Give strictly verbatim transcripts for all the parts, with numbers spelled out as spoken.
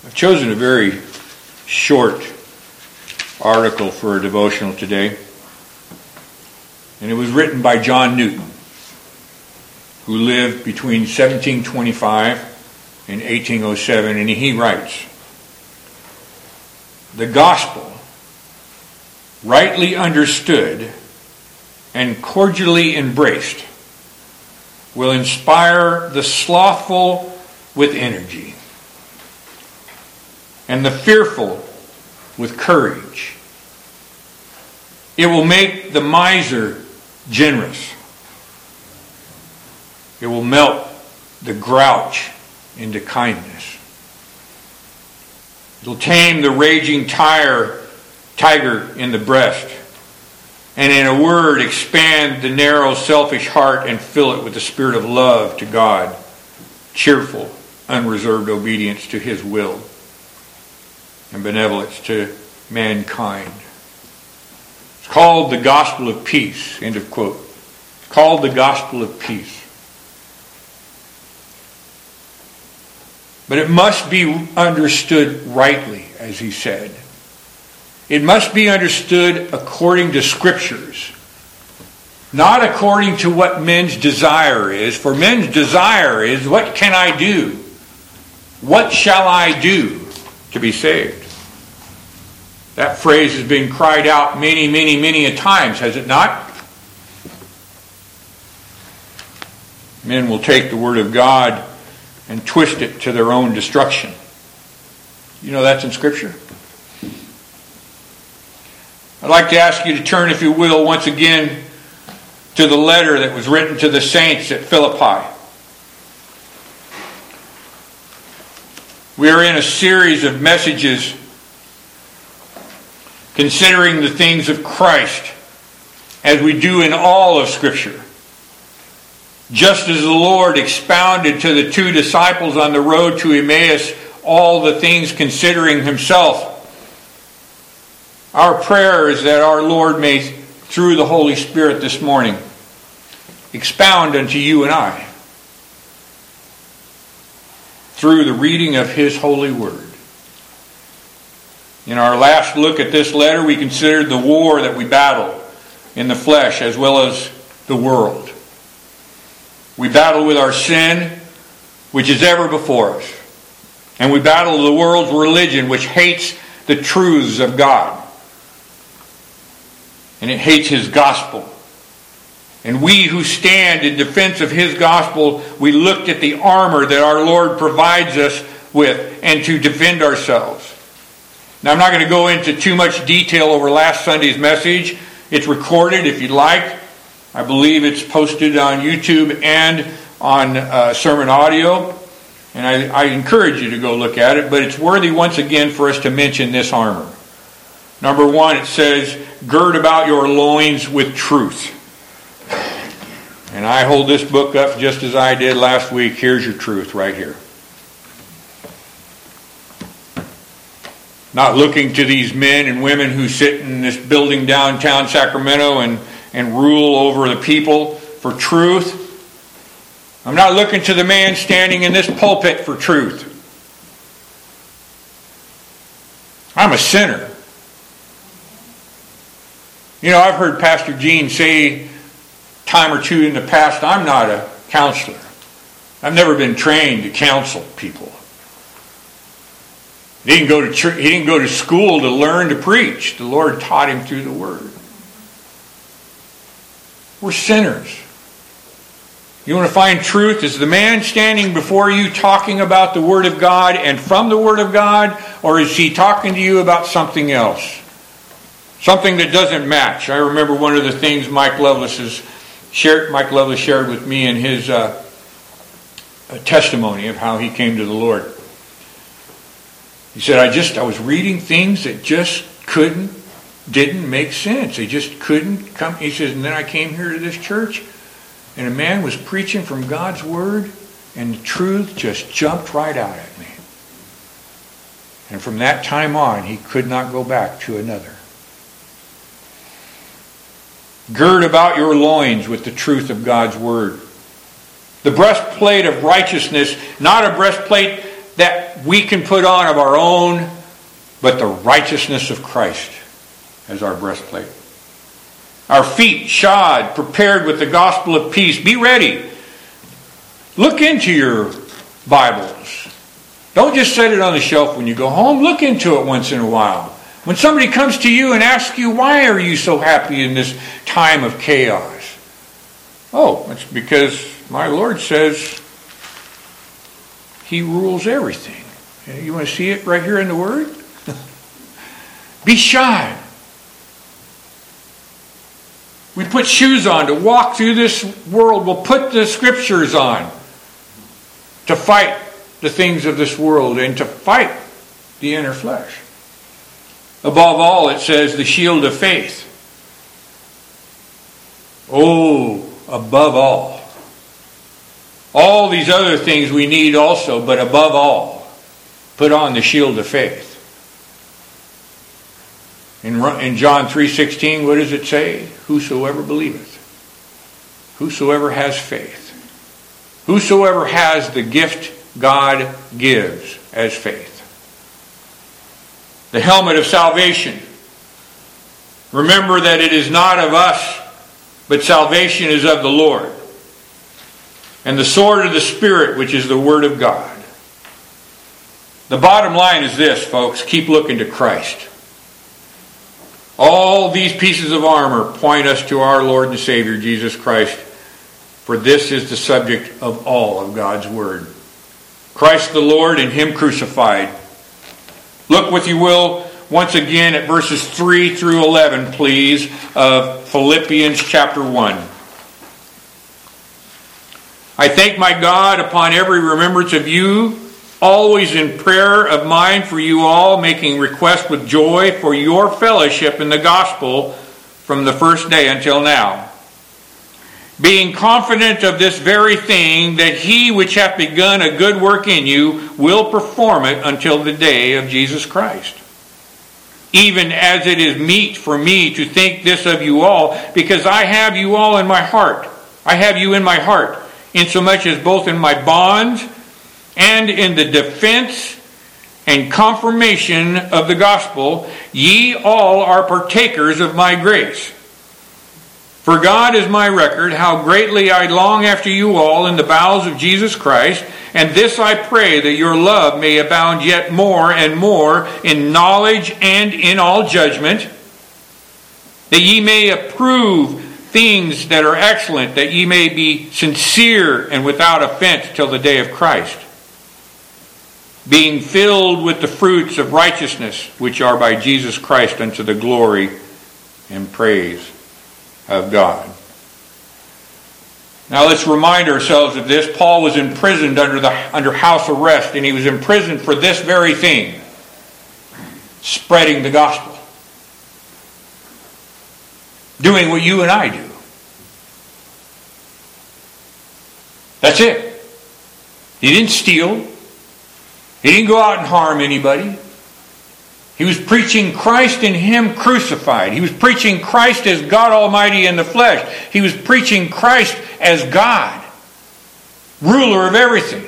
I've chosen a very short article for a devotional today. And it was written by John Newton, who lived between seventeen twenty-five and eighteen oh seven, and he writes, "The gospel, rightly understood and cordially embraced, will inspire the slothful with energy, and the fearful with courage. It will make the miser generous. It will melt the grouch into kindness. It will tame the raging tire, tiger in the breast, and in a word expand the narrow selfish heart and fill it with the spirit of love to God, cheerful, unreserved obedience to His will, and benevolence to mankind." It's called the gospel of peace. End of quote. It's called the gospel of peace. But it must be understood rightly, as he said. It must be understood according to Scriptures, not according to what men's desire is. For men's desire is, what can I do? What shall I do to be saved? That phrase has been cried out many, many, many a times, has it not? Men will take the Word of God and twist it to their own destruction. You know that's in Scripture? I'd like to ask you to turn, if you will, once again to the letter that was written to the saints at Philippi. We are in a series of messages considering the things of Christ, as we do in all of Scripture. Just as the Lord expounded to the two disciples on the road to Emmaus all the things considering Himself, our prayer is that our Lord may, through the Holy Spirit this morning, expound unto you and I through the reading of His holy word. In our last look at this letter, we considered the war that we battle in the flesh as well as the world. We battle with our sin, which is ever before us. And we battle the world's religion, which hates the truths of God. And it hates His gospel. And we who stand in defense of His gospel, we looked at the armor that our Lord provides us with and to defend ourselves. Now, I'm not going to go into too much detail over last Sunday's message. It's recorded if you'd like. I believe it's posted on YouTube and on uh, sermon audio. And I, I encourage you to go look at it. But it's worthy once again for us to mention this armor. Number one, it says, "Gird about your loins with truth." And I hold this book up just as I did last week. Here's your truth right here. Not looking to these men and women who sit in this building downtown Sacramento and, and rule over the people for truth. I'm not looking to the man standing in this pulpit for truth. I'm a sinner. You know, I've heard Pastor Gene say time or two in the past, I'm not a counselor. I've never been trained to counsel people. He didn't go to church, he didn't go to school to learn to preach. The Lord taught him through the Word. We're sinners. You want to find truth? Is the man standing before you talking about the Word of God and from the Word of God? Or is he talking to you about something else? Something that doesn't match. I remember one of the things Mike Lovelace has shared, Mike Lovelace shared with me in his uh, testimony of how he came to the Lord. He said, I just, I was reading things that just couldn't, didn't make sense. They just couldn't come. He says, and then I came here to this church, and a man was preaching from God's Word, and the truth just jumped right out at me. And from that time on, he could not go back to another. Gird about your loins with the truth of God's Word. The breastplate of righteousness, not a breastplate that we can put on of our own, but the righteousness of Christ as our breastplate. Our feet shod, prepared with the gospel of peace. Be ready. Look into your Bibles. Don't just set it on the shelf when you go home. Look into it once in a while. When somebody comes to you and asks you, why are you so happy in this time of chaos? Oh, it's because my Lord says He rules everything. You want to see it right here in the Word? Be shod. We put shoes on to walk through this world. We'll put the Scriptures on to fight the things of this world and to fight the inner flesh. Above all, it says the shield of faith. Oh, above all. All these other things we need also, but above all, put on the shield of faith. In, in John three sixteen, what does it say? Whosoever believeth. Whosoever has faith. Whosoever has the gift God gives as faith. The helmet of salvation. Remember that it is not of us, but salvation is of the Lord. And the sword of the Spirit, which is the Word of God. The bottom line is this, folks. Keep looking to Christ. All these pieces of armor point us to our Lord and Savior, Jesus Christ. For this is the subject of all of God's Word. Christ the Lord and Him crucified. Look, if you will, once again at verses three through eleven, please, of Philippians chapter one. I thank my God upon every remembrance of you, always in prayer of mine for you all, making request with joy for your fellowship in the gospel from the first day until now. Being confident of this very thing, that he which hath begun a good work in you will perform it until the day of Jesus Christ. Even as it is meet for me to think this of you all, because I have you all in my heart. I have you in my heart, insomuch as both in my bonds and in the defense and confirmation of the gospel, ye all are partakers of my grace. For God is my record, how greatly I long after you all in the bowels of Jesus Christ, and this I pray, that your love may abound yet more and more in knowledge and in all judgment, that ye may approve things that are excellent, that ye may be sincere and without offense till the day of Christ, being filled with the fruits of righteousness, which are by Jesus Christ unto the glory and praise of God. Now let's remind ourselves of this. Paul was imprisoned under the under house arrest, and he was imprisoned for this very thing: spreading the gospel. Doing what you and I do. That's it. He didn't steal. He didn't go out and harm anybody. He was preaching Christ and Him crucified. He was preaching Christ as God Almighty in the flesh. He was preaching Christ as God, ruler of everything.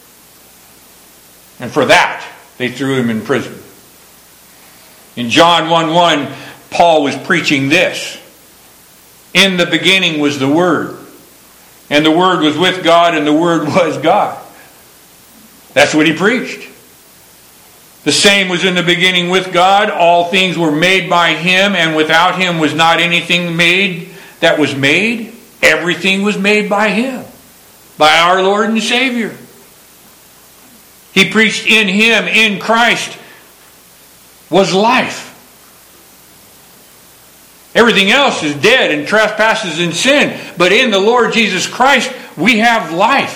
And for that, they threw him in prison. In John one one, Paul was preaching this: in the beginning was the Word, and the Word was with God, and the Word was God. That's what he preached. The same was in the beginning with God. All things were made by Him, and without Him was not anything made that was made. Everything was made by Him, by our Lord and Savior. He preached in Him, in Christ, was life. Everything else is dead and trespasses and sin. But in the Lord Jesus Christ, we have life.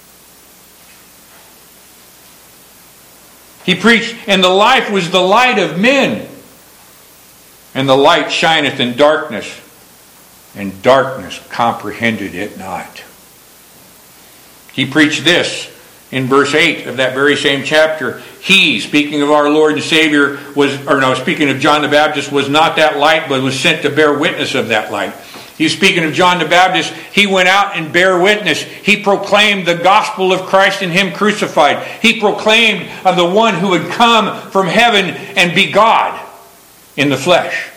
He preached, and the life was the light of men. And the light shineth in darkness, and darkness comprehended it not. He preached this in verse eight of that very same chapter. He, speaking of our Lord and Savior, was, or no, speaking of John the Baptist, was not that light, but was sent to bear witness of that light. He's speaking of John the Baptist. He went out and bare witness. He proclaimed the gospel of Christ and Him crucified. He proclaimed of the one who would come from heaven and be God in the flesh.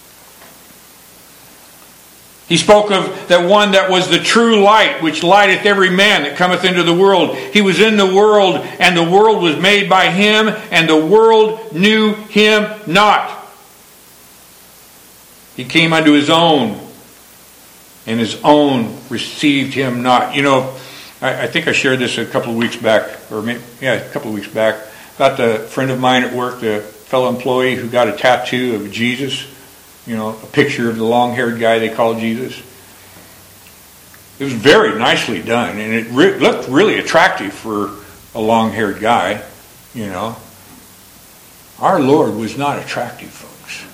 He spoke of that one that was the true light, which lighteth every man that cometh into the world. He was in the world, and the world was made by Him, and the world knew Him not. He came unto His own, and His own received Him not. You know, I, I think I shared this a couple of weeks back, or maybe, yeah, a couple of weeks back, about the friend of mine at work, the fellow employee who got a tattoo of Jesus. You know, a picture of the long-haired guy they call Jesus. It was very nicely done, and it re- looked really attractive for a long-haired guy, you know. Our Lord was not attractive, folks.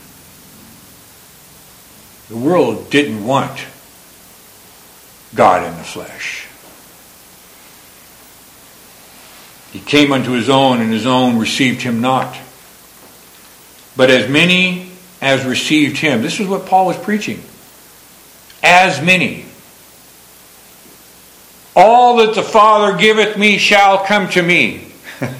The world didn't want God in the flesh. He came unto His own, and His own received Him not. But as many as received Him. This is what Paul was preaching. As many. All that the Father giveth me shall come to me.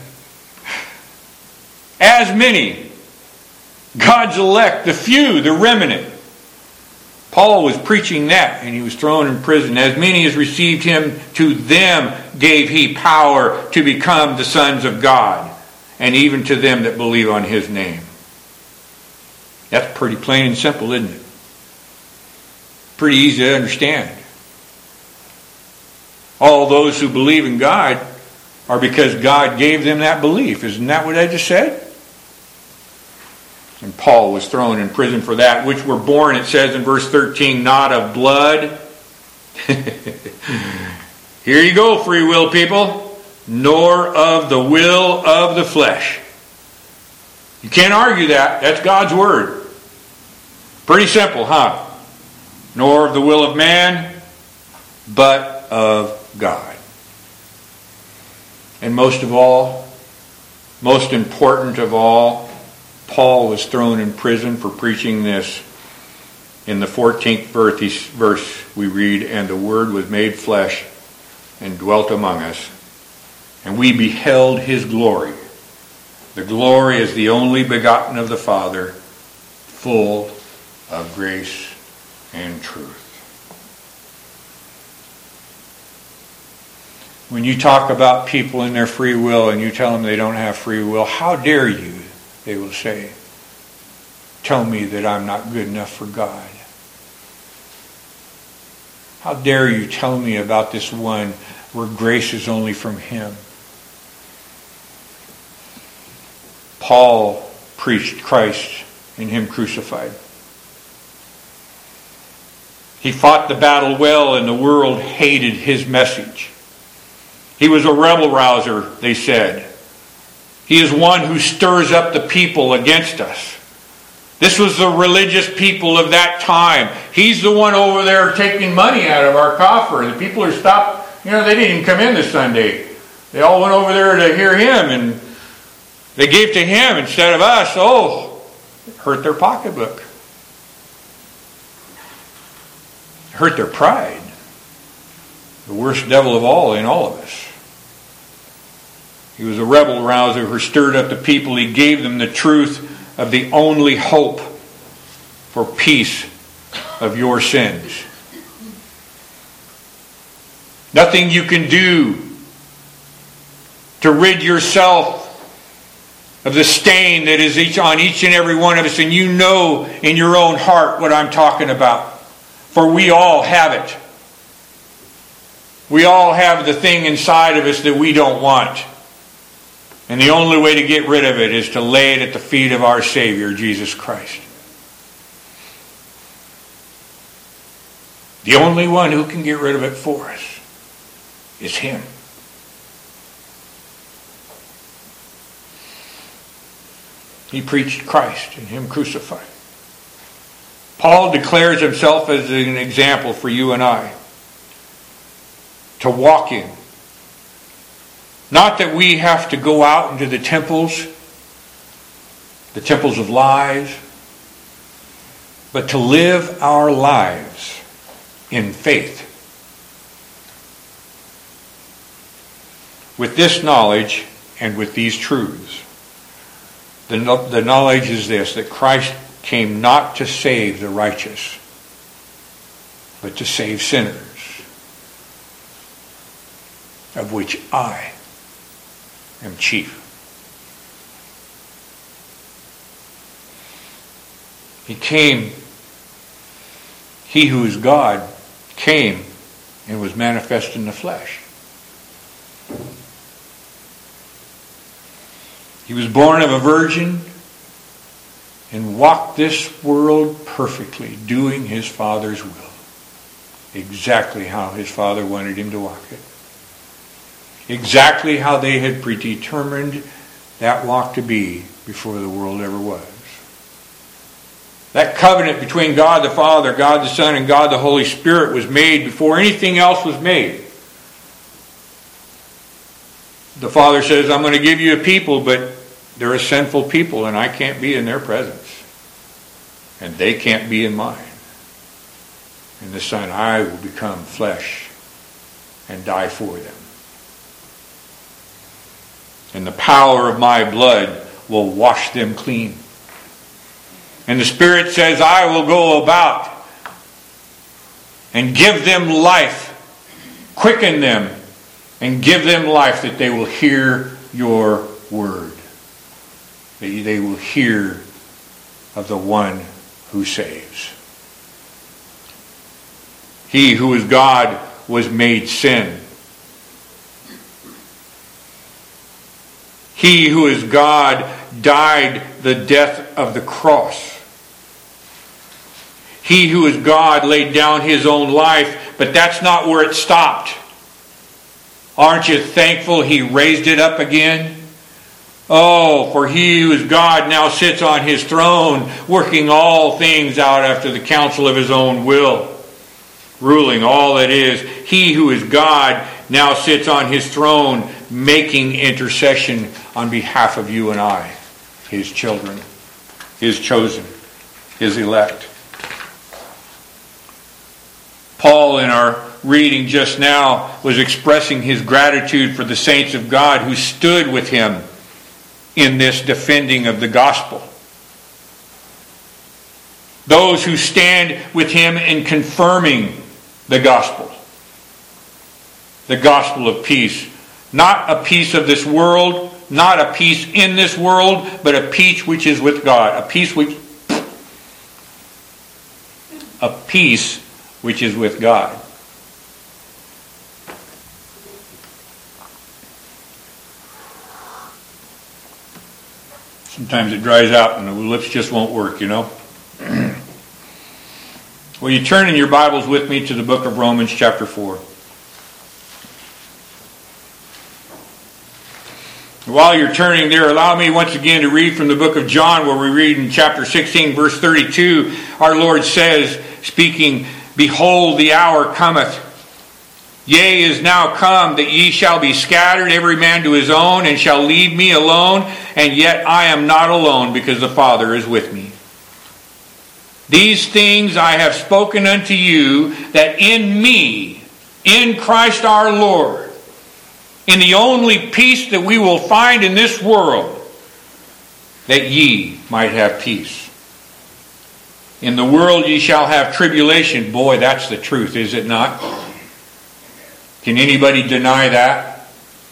As many. God's elect, the few, the remnant. Paul was preaching that, and he was thrown in prison. As many as received Him, to them gave He power to become the sons of God, and even to them that believe on His name. That's pretty plain and simple, isn't it? Pretty easy to understand. All those who believe in God are because God gave them that belief. Isn't that what I just said? And Paul was thrown in prison for that, which were born, it says in verse thirteen, not of blood. Here you go, free will people. Nor of the will of the flesh. You can't argue that. That's God's word. Pretty simple, huh? Nor of the will of man, but of God. And most of all, most important of all, Paul was thrown in prison for preaching this. In the fourteenth verse we read, and the Word was made flesh and dwelt among us, and we beheld His glory. The glory is the only begotten of the Father, full of grace and truth. When you talk about people and their free will and you tell them they don't have free will, how dare you, they will say, tell me that I'm not good enough for God. How dare you tell me about this one where grace is only from Him? Paul preached Christ and Him crucified. He fought the battle well, and the world hated his message. He was a rebel rouser, they said. He is one who stirs up the people against us. This was the religious people of that time. He's the one over there taking money out of our coffer. The people are stopped. You know, they didn't even come in this Sunday. They all went over there to hear Him, and they gave to Him instead of us. Oh, it hurt their pocketbook. Hurt their pride. The worst devil of all in all of us. He was a rebel rouser who stirred up the people. He gave them the truth of the only hope for peace of your sins. Nothing you can do to rid yourself of the stain that is each on each and every one of us, and you know in your own heart what I'm talking about. For we all have it. We all have the thing inside of us that we don't want. And the only way to get rid of it is to lay it at the feet of our Savior, Jesus Christ. The only one who can get rid of it for us is Him. He preached Christ and Him crucified. Paul declares himself as an example for you and I to walk in. Not that we have to go out into the temples, the temples of lies, but to live our lives in faith. With this knowledge and with these truths, the, the knowledge is this, that Christ came not to save the righteous, but to save sinners, of which I am chief. He came, he who is God came and was manifest in the flesh. He was born of a virgin and walked this world perfectly, doing his Father's will. Exactly how his Father wanted him to walk it. Exactly how they had predetermined that walk to be before the world ever was. That covenant between God the Father, God the Son, and God the Holy Spirit was made before anything else was made. The Father says, I'm going to give you a people, but they're a sinful people, and I can't be in their presence. And they can't be in mine. And the Son, I will become flesh and die for them. And the power of my blood will wash them clean. And the Spirit says, I will go about and give them life, quicken them, and give them life, that they will hear your word. That they will hear of the one who saves. He who is God was made sin. He who is God died the death of the cross. He who is God laid down his own life, but that's not where it stopped. Aren't you thankful he raised it up again? Oh, for he who is God now sits on his throne, working all things out after the counsel of his own will, ruling all that is. He who is God now sits on his throne, making intercession on behalf of you and I, his children, his chosen, his elect. Paul, in our reading just now, was expressing his gratitude for the saints of God who stood with him in this defending of the gospel. Those who stand with him in confirming the gospel. The gospel of peace. Not a peace of this world, not a peace in this world, but a peace which is with God. A peace which a peace which is with God. Sometimes it dries out and the lips just won't work, you know. Well, you turn in your Bibles with me to the book of Romans chapter four. While you're turning there, allow me once again to read from the book of John, where we read in chapter sixteen, verse thirty-two, our Lord says, speaking, Behold, the hour cometh, yea, is now come, that ye shall be scattered, every man to his own, and shall leave me alone, and yet I am not alone, because the Father is with me. These things I have spoken unto you, that in me, in Christ our Lord, in the only peace that we will find in this world, that ye might have peace. In the world ye shall have tribulation. Boy, that's the truth, is it not? Can anybody deny that?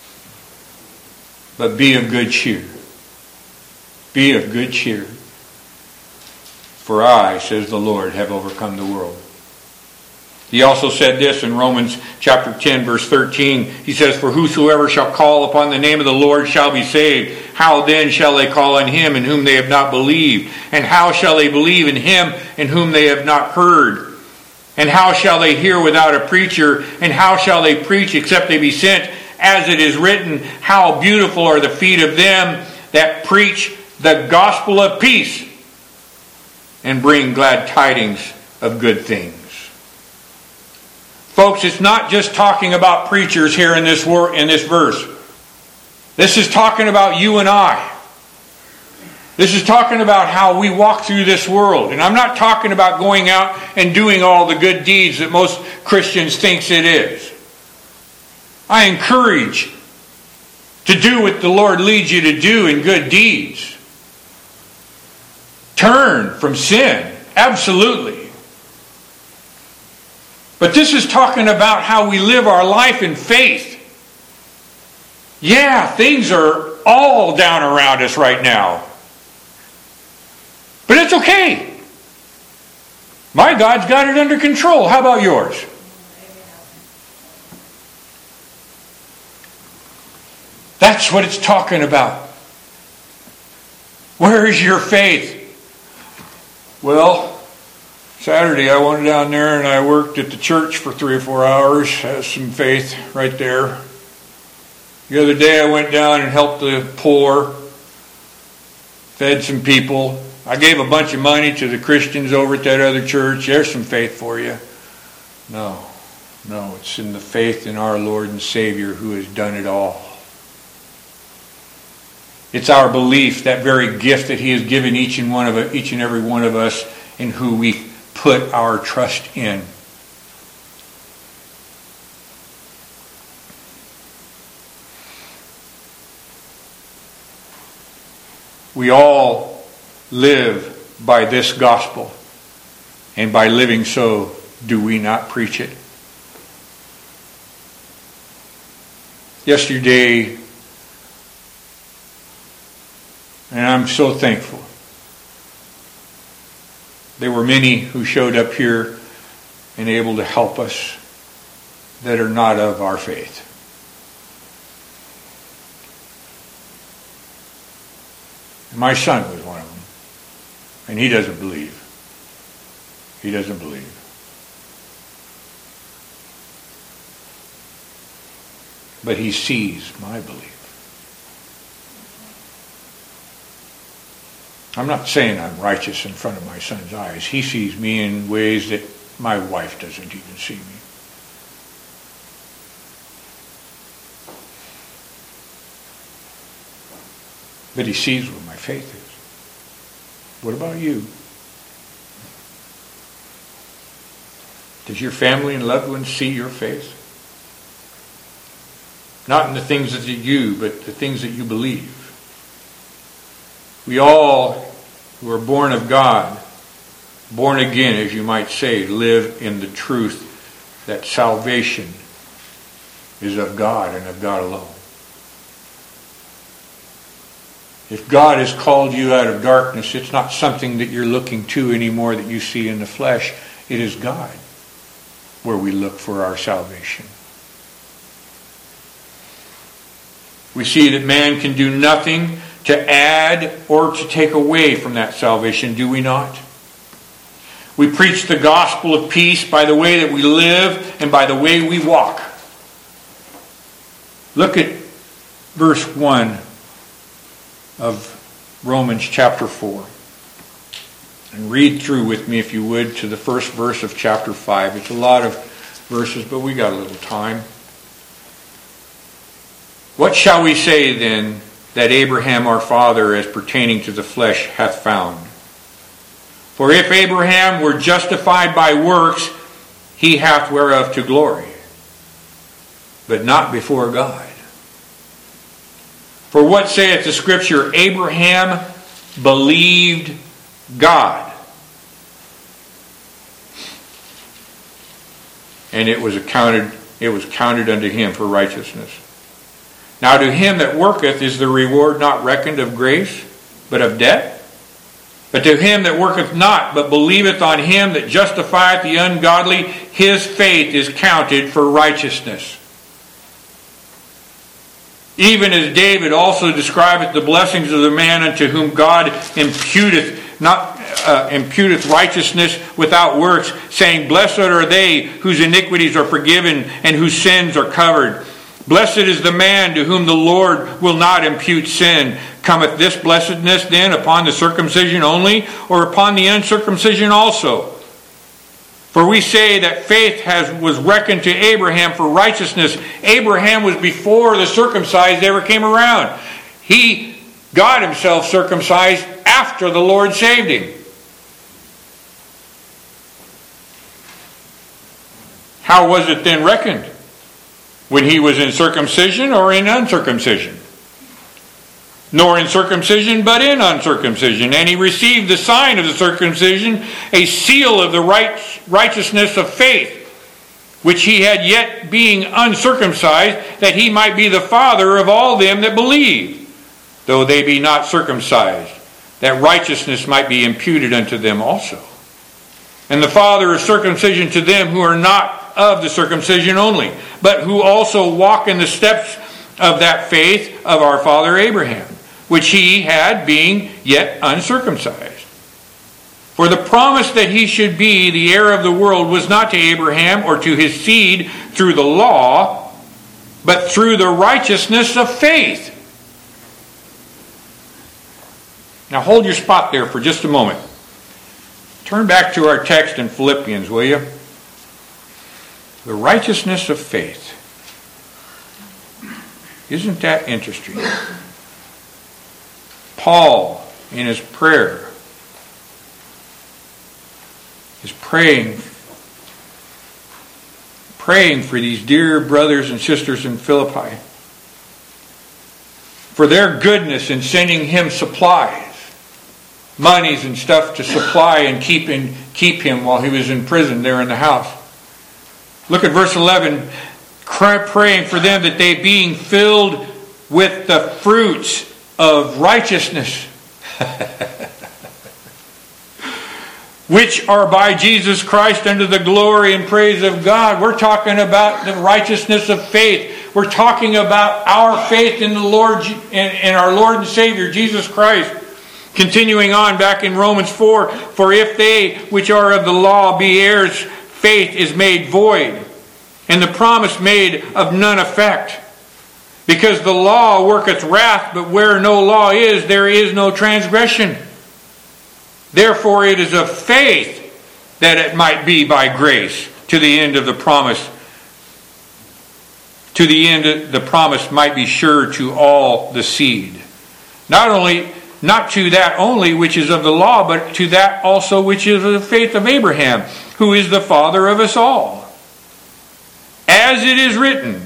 But be of good cheer. Be of good cheer. For I, says the Lord, have overcome the world. He also said this in Romans chapter ten, verse thirteen. He says, For whosoever shall call upon the name of the Lord shall be saved. How then shall they call on him in whom they have not believed? And how shall they believe in him in whom they have not heard? And how shall they hear without a preacher? And how shall they preach except they be sent? As it is written, How beautiful are the feet of them that preach the gospel of peace and bring glad tidings of good things. Folks, it's not just talking about preachers here in this wor- in this verse. This is talking about you and I. This is talking about how we walk through this world. And I'm not talking about going out and doing all the good deeds that most Christians think it is. I encourage to do what the Lord leads you to do in good deeds. Turn from sin. Absolutely. But this is talking about how we live our life in faith. Yeah, things are all down around us right now. But it's okay. My God's got it under control. How about yours? That's what it's talking about. Where is your faith? Well, Saturday I went down there and I worked at the church for three or four hours. Has some faith right there. The other day I went down and helped the poor. Fed some people. I gave a bunch of money to the Christians over at that other church. There's some faith for you. No. No, it's in the faith in our Lord and Savior who has done it all. It's our belief, that very gift that He has given each and one of each and every one of us, in who we put our trust in. We all live by this gospel, and by living so, do we not preach it? Yesterday, and I'm so thankful, there were many who showed up here and able to help us that are not of our faith. And my son was one of them. And he doesn't believe. He doesn't believe. But he sees my belief. I'm not saying I'm righteous in front of my son's eyes. He sees me in ways that my wife doesn't even see me. But he sees what my faith is. What about you? Does your family and loved ones see your faith? Not in the things that you do, but the things that you believe. We all who are born of God, born again, as you might say, live in the truth that salvation is of God and of God alone. If God has called you out of darkness, it's not something that you're looking to anymore that you see in the flesh. It is God where we look for our salvation. We see that man can do nothing to add or to take away from that salvation, do we not? We preach the gospel of peace by the way that we live and by the way we walk. Look at verse one of Romans chapter four. And read through with me, if you would, to the first verse of chapter five. It's a lot of verses, but we got a little time. What shall we say then that Abraham our father, as pertaining to the flesh, hath found? For if Abraham were justified by works, he hath whereof to glory, but not before God. For what saith the Scripture? Abraham believed God, and it was accounted it was counted unto him for righteousness. Now to him that worketh is the reward not reckoned of grace, but of debt. But to him that worketh not, but believeth on him that justifieth the ungodly, his faith is counted for righteousness. Even as David also describeth the blessings of the man unto whom God imputeth not uh, imputeth righteousness without works, saying, Blessed are they whose iniquities are forgiven and whose sins are covered. Blessed is the man to whom the Lord will not impute sin. Cometh this blessedness then upon the circumcision only, or upon the uncircumcision also? For we say that faith has was reckoned to Abraham for righteousness. Abraham was before the circumcised ever came around. He God himself circumcised after the Lord saved him. How was it then reckoned? When he was in circumcision or in uncircumcision? Nor in circumcision, but in uncircumcision. And he received the sign of the circumcision, a seal of the right, righteousness of faith, which he had yet being uncircumcised, that he might be the father of all them that believe, though they be not circumcised, that righteousness might be imputed unto them also. And the father of circumcision to them who are not of the circumcision only, but who also walk in the steps of that faith of our father Abraham, which he had being yet uncircumcised. For the promise that he should be the heir of the world was not to Abraham or to his seed through the law, but through the righteousness of faith. Now hold your spot there for just a moment. Turn back to our text in Philippians, will you? The righteousness of faith. Isn't that interesting? Paul, in his prayer, is praying, praying for these dear brothers and sisters in Philippi, for their goodness in sending him supplies, monies and stuff to supply and keep, in, keep him while he was in prison there in the house. Look at verse eleven, praying for them that they being filled with the fruits of righteousness, which are by Jesus Christ unto the glory and praise of God. We're talking about the righteousness of faith. We're talking about our faith in the Lord, in our Lord and Savior Jesus Christ. Continuing on back in Romans four, for if they which are of the law be heirs, faith is made void, and the promise made of none effect. Because the law worketh wrath, but where no law is, there is no transgression. Therefore it is of faith that it might be by grace, to the end of the promise. To the end the promise might be sure to all the seed. Not only, not to that only which is of the law, but to that also which is of the faith of Abraham, who is the father of us all. As it is written,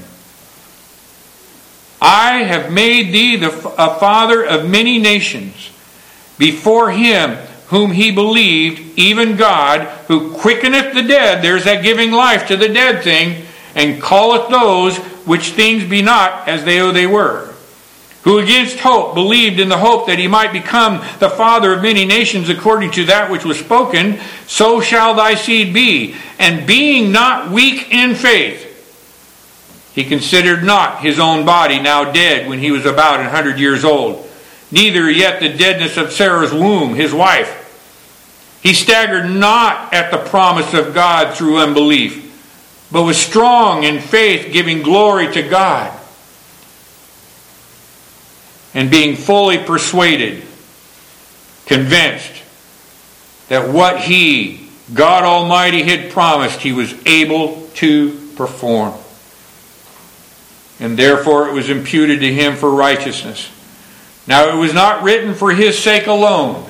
I have made thee the, a father of many nations, before him whom he believed, even God, who quickeneth the dead, there's that giving life to the dead thing, and calleth those which things be not as though they were. Who against hope believed in the hope that he might become the father of many nations, according to that which was spoken, so shall thy seed be. And being not weak in faith, he considered not his own body now dead when he was about an hundred years old, neither yet the deadness of Sarah's womb, his wife. He staggered not at the promise of God through unbelief, but was strong in faith, giving glory to God, and being fully persuaded, convinced that what he, God Almighty, had promised, he was able to perform. And therefore it was imputed to him for righteousness. Now it was not written for his sake alone.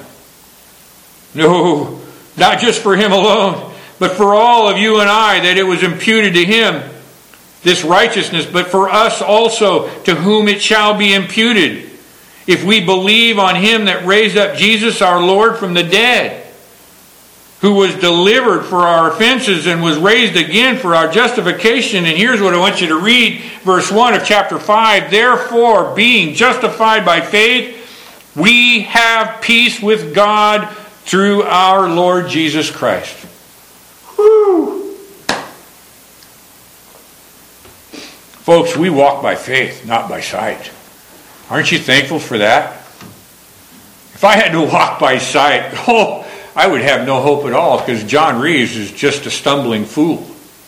No, not just for him alone, but for all of you and I, that it was imputed to him, this righteousness, but for us also, to whom it shall be imputed, if we believe on him that raised up Jesus our Lord from the dead, who was delivered for our offenses and was raised again for our justification. And here's what I want you to read, verse one of chapter five. Therefore, being justified by faith, we have peace with God through our Lord Jesus Christ. Whew. Folks, we walk by faith, not by sight. Aren't you thankful for that? If I had to walk by sight, oh, I would have no hope at all, because John Reeves is just a stumbling fool.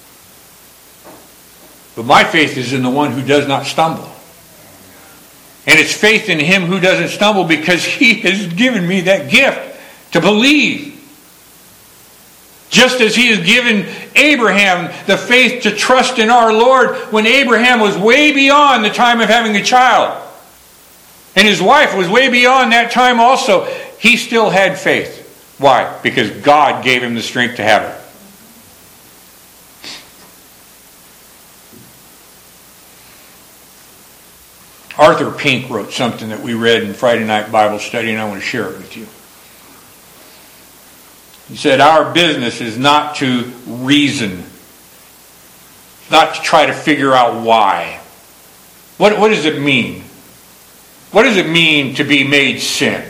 But my faith is in the one who does not stumble. And it's faith in him who doesn't stumble, because he has given me that gift to believe. Just as he has given Abraham the faith to trust in our Lord when Abraham was way beyond the time of having a child. And his wife was way beyond that time also. He still had faith. Why? Because God gave him the strength to have it. Arthur Pink wrote something that we read in Friday night Bible study, and I want to share it with you. He said, our business is not to reason, not to try to figure out why. What, what does it mean? What does it mean to be made sin?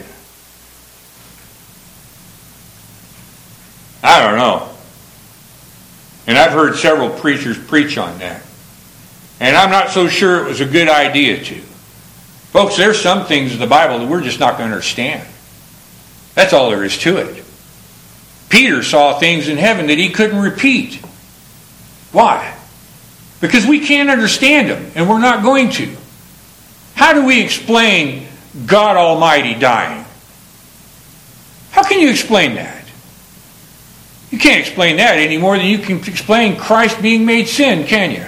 I don't know. And I've heard several preachers preach on that. And I'm not so sure it was a good idea to. Folks, there's some things in the Bible that we're just not going to understand. That's all there is to it. Peter saw things in heaven that he couldn't repeat. Why? Because we can't understand them, and we're not going to. How do we explain God Almighty dying? How can you explain that? You can't explain that any more than you can explain Christ being made sin, can you?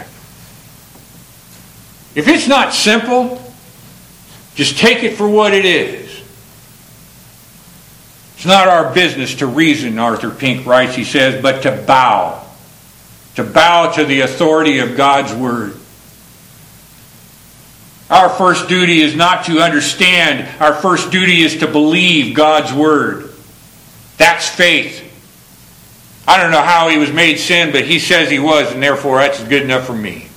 If it's not simple, just take it for what it is. It's not our business to reason, Arthur Pink writes, he says, but to bow. To bow to the authority of God's Word. Our first duty is not to understand. Our first duty is to believe God's Word. That's faith. I don't know how he was made sin, but he says he was, and therefore that's good enough for me.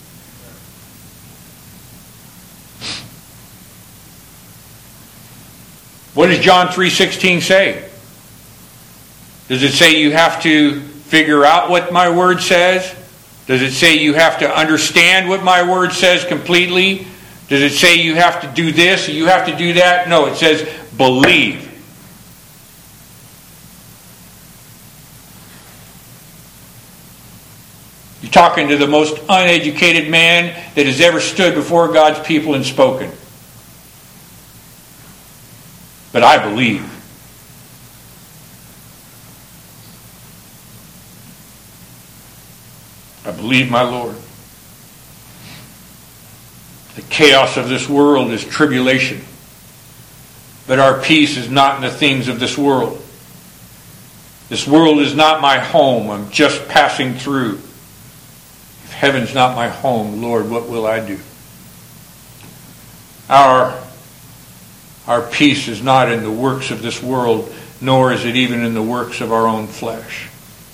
What does John three sixteen say? Does it say you have to figure out what my Word says? Does it say you have to understand what my Word says completely? Does it say you have to do this, you have to do that? No, it says believe. You're talking to the most uneducated man that has ever stood before God's people and spoken. But I believe. I believe my Lord. The chaos of this world is tribulation. But our peace is not in the things of this world. This world is not my home. I'm just passing through. If heaven's not my home, Lord, what will I do? Our Our peace is not in the works of this world, nor is it even in the works of our own flesh.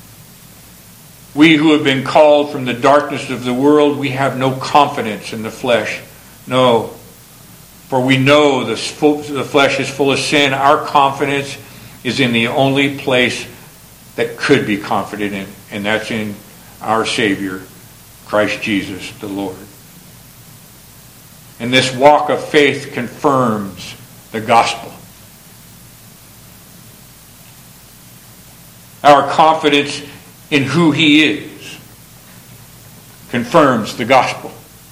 We who have been called from the darkness of the world, we have no confidence in the flesh. No. For we know the flesh is full of sin. Our confidence is in the only place that could be confident in, and that's in our Savior, Christ Jesus the Lord. And this walk of faith confirms the gospel. Our confidence in who He is confirms the gospel.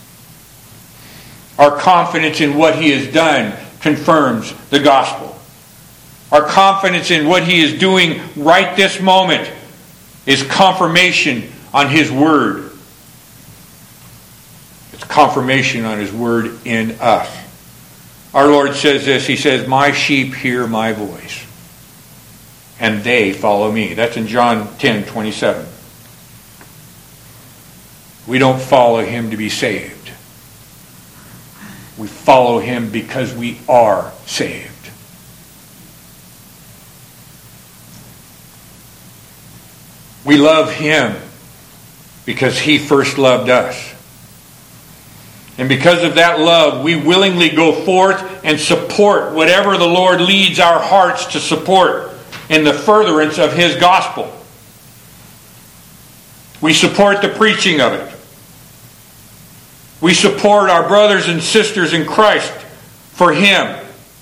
Our confidence in what He has done confirms the gospel. Our confidence in what He is doing right this moment is confirmation on His Word. It's confirmation on His Word in us. Our Lord says this, He says, my sheep hear my voice, and they follow me. That's in John ten twenty-seven. We don't follow Him to be saved. We follow Him because we are saved. We love Him because He first loved us. And because of that love, we willingly go forth and support whatever the Lord leads our hearts to support in the furtherance of His gospel. We support the preaching of it. We support our brothers and sisters in Christ for Him.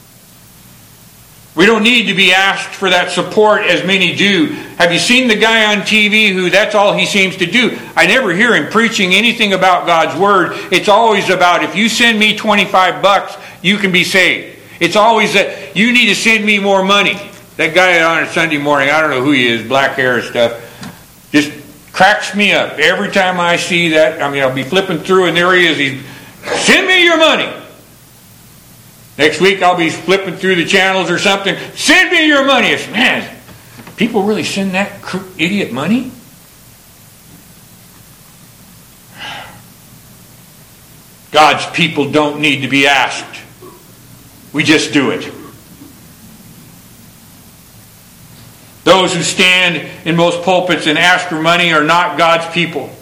We don't need to be asked for that support as many do. Have you seen the guy on T V who that's all he seems to do? I never hear him preaching anything about God's Word. It's always about, if you send me twenty-five bucks, you can be saved. It's always that you need to send me more money. That guy on a Sunday morning, I don't know who he is, black hair and stuff, just cracks me up. Every time I see that, I mean, I'll be flipping through and there he is. He's, send me your money. Next week I'll be flipping through the channels or something. Send me your money. It's, man, people really send that idiot money? God's people don't need to be asked. We just do it. Those who stand in most pulpits and ask for money are not God's people.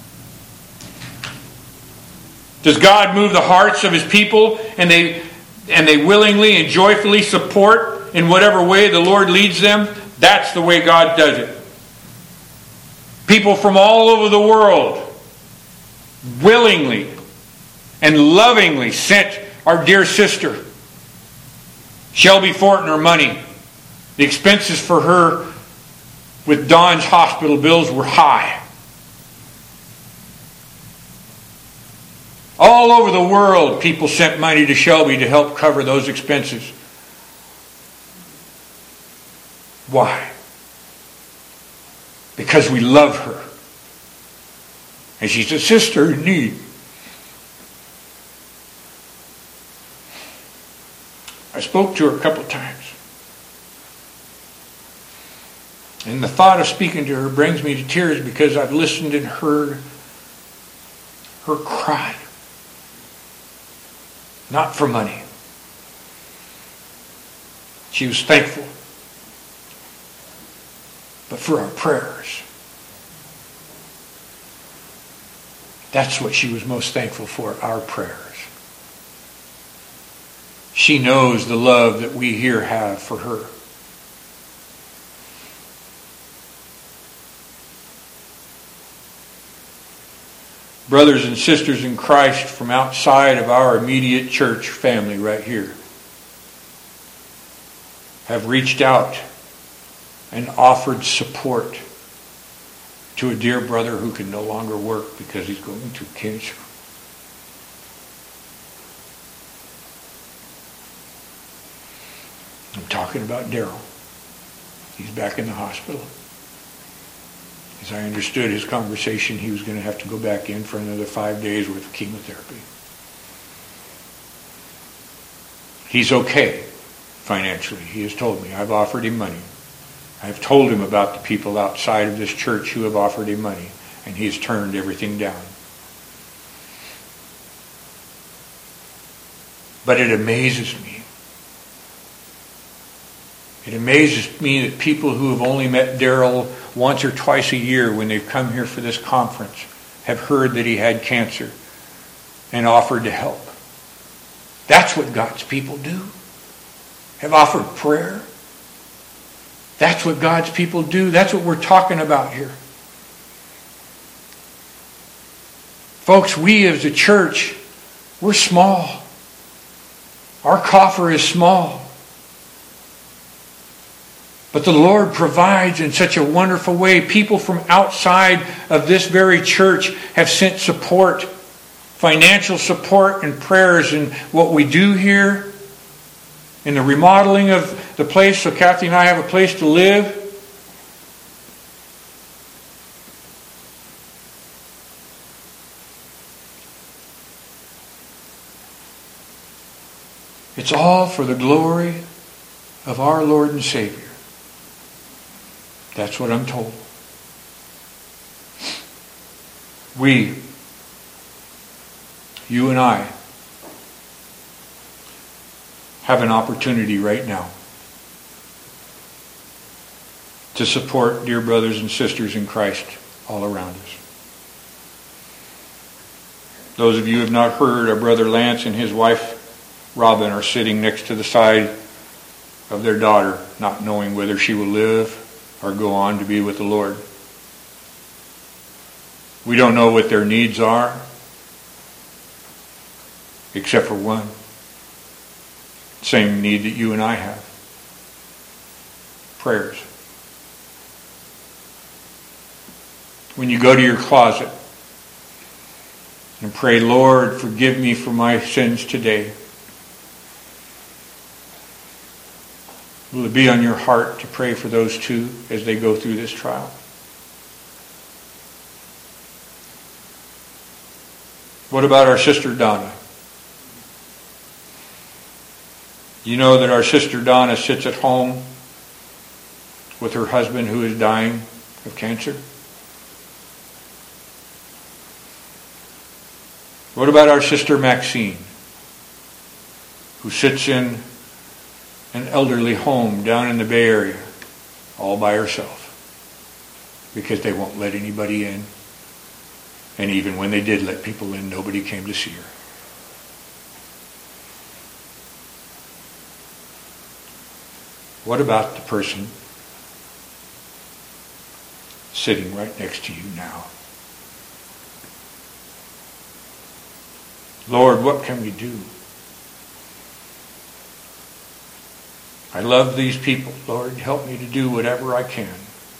Does God move the hearts of His people and they and they willingly and joyfully support in whatever way the Lord leads them? That's the way God does it. People from all over the world willingly and lovingly sent our dear sister Shelby Fortner money. The expenses for her with Don's hospital bills were high. All over the world, people sent money to Shelby to help cover those expenses. Why? Because we love her. And she's a sister in need. I spoke to her a couple of times. And the thought of speaking to her brings me to tears because I've listened and heard her cry. Not for money. She was thankful. But for our prayers. That's what she was most thankful for, our prayers. She knows the love that we here have for her. Brothers and sisters in Christ from outside of our immediate church family right here have reached out and offered support to a dear brother who can no longer work because he's going through cancer. I'm talking about Daryl. He's back in the hospital. As I understood his conversation, he was going to have to go back in for another five days worth of chemotherapy. He's okay financially. He has told me. I've offered him money. I've told him about the people outside of this church who have offered him money, and he has turned everything down. But it amazes me. It amazes me that people who have only met Daryl once or twice a year when they've come here for this conference have heard that he had cancer and offered to help. That's what God's people do. Have offered prayer. That's what God's people do. That's what we're talking about here. Folks, we as a church, we're small. Our coffer is small. But the Lord provides in such a wonderful way. People from outside of this very church have sent support, financial support and prayers in what we do here, in the remodeling of the place so Kathy and I have a place to live. It's all for the glory of our Lord and Savior. That's what I'm told. We, you and I, have an opportunity right now to support dear brothers and sisters in Christ all around us. Those of you who have not heard, our brother Lance and his wife Robin are sitting next to the side of their daughter, not knowing whether she will live or go on to be with the Lord. We don't know what their needs are, except for one. Same need that you and I have. Prayers. When you go to your closet and pray, Lord, forgive me for my sins today, will it be on your heart to pray for those two as they go through this trial? What about our sister Donna? You know that our sister Donna sits at home with her husband who is dying of cancer? What about our sister Maxine, who sits in an elderly home down in the Bay Area all by herself because they won't let anybody in? And even when they did let people in, nobody came to see her. What about the person sitting right next to you now? Lord, what can we do? I love these people. Lord, help me to do whatever I can.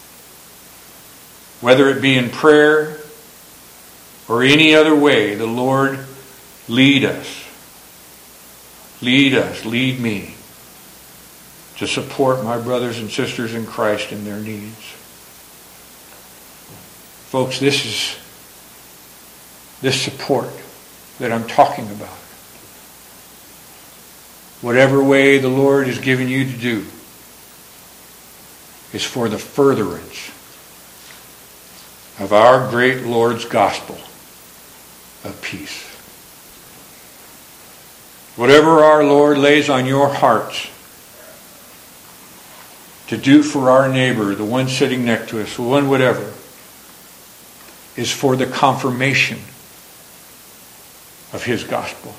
Whether it be in prayer or any other way, the Lord, lead us. Lead us, lead me to support my brothers and sisters in Christ in their needs. Folks, this is this support that I'm talking about. Whatever way the Lord has given you to do is for the furtherance of our great Lord's gospel of peace. Whatever our Lord lays on your hearts to do for our neighbor, the one sitting next to us, the one whatever, is for the confirmation of His gospel.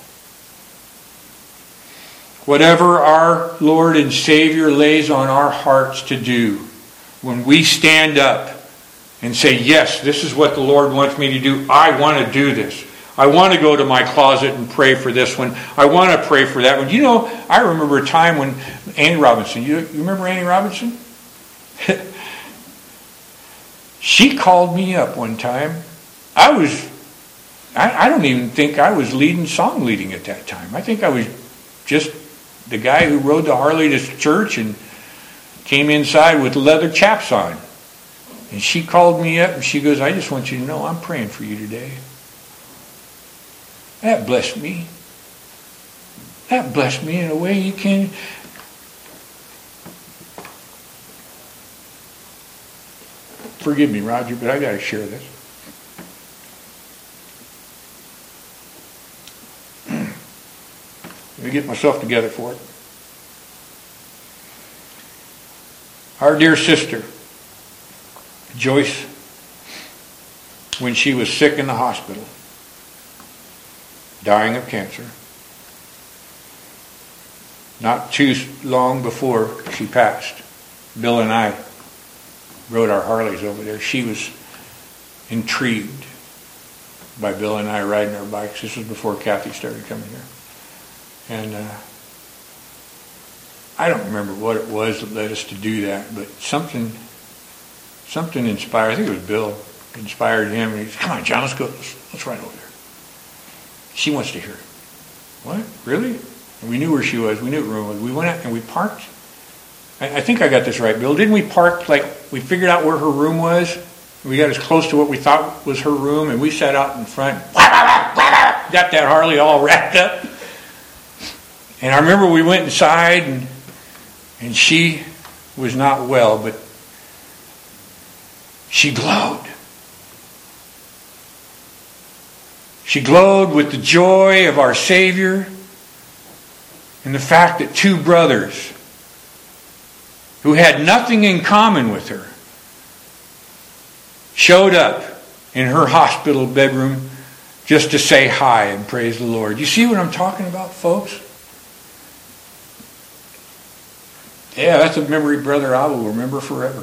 Whatever our Lord and Savior lays on our hearts to do, when we stand up and say, yes, this is what the Lord wants me to do, I want to do this. I want to go to my closet and pray for this one. I want to pray for that one. You know, I remember a time when Annie Robinson, you, you remember Annie Robinson? She called me up one time. I was, I, I don't even think I was leading song leading at that time. I think I was just the guy who rode the Harley to church and came inside with leather chaps on. And she called me up and she goes, I just want you to know I'm praying for you today. That blessed me. That blessed me in a way you can. Forgive me, Roger, but I got to share this. Let me get myself together for it. Our dear sister, Joyce, when she was sick in the hospital, dying of cancer, not too long before she passed, Bill and I rode our Harleys over there. She was intrigued by Bill and I riding our bikes. This was before Kathy started coming here. And uh, I don't remember what it was that led us to do that, but something something inspired, I think it was Bill, inspired him. And he said, come on, John, let's go. Let's, let's ride over there. She wants to hear it. What? Really? And we knew where she was. We knew what room it was. We went out and we parked. I, I think I got this right, Bill. Didn't we park, like, we figured out where her room was? We got as close to what we thought was her room, and we sat out in front. Got that Harley all wrapped up. And I remember we went inside, and, and she was not well, but she glowed. She glowed with the joy of our Savior and the fact that two brothers who had nothing in common with her showed up in her hospital bedroom just to say hi and praise the Lord. You see what I'm talking about, folks? Yeah, that's a memory, brother, I will remember forever.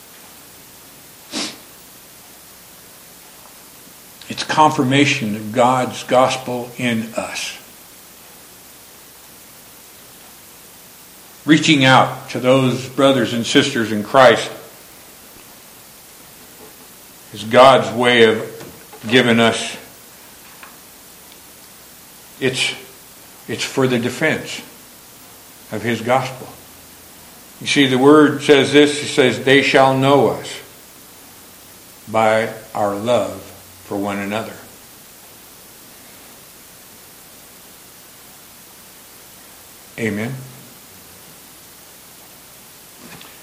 It's confirmation of God's gospel in us. Reaching out to those brothers and sisters in Christ is God's way of giving us. It's, it's for the defense of His gospel. You see, the Word says this. It says, they shall know us by our love for one another. Amen.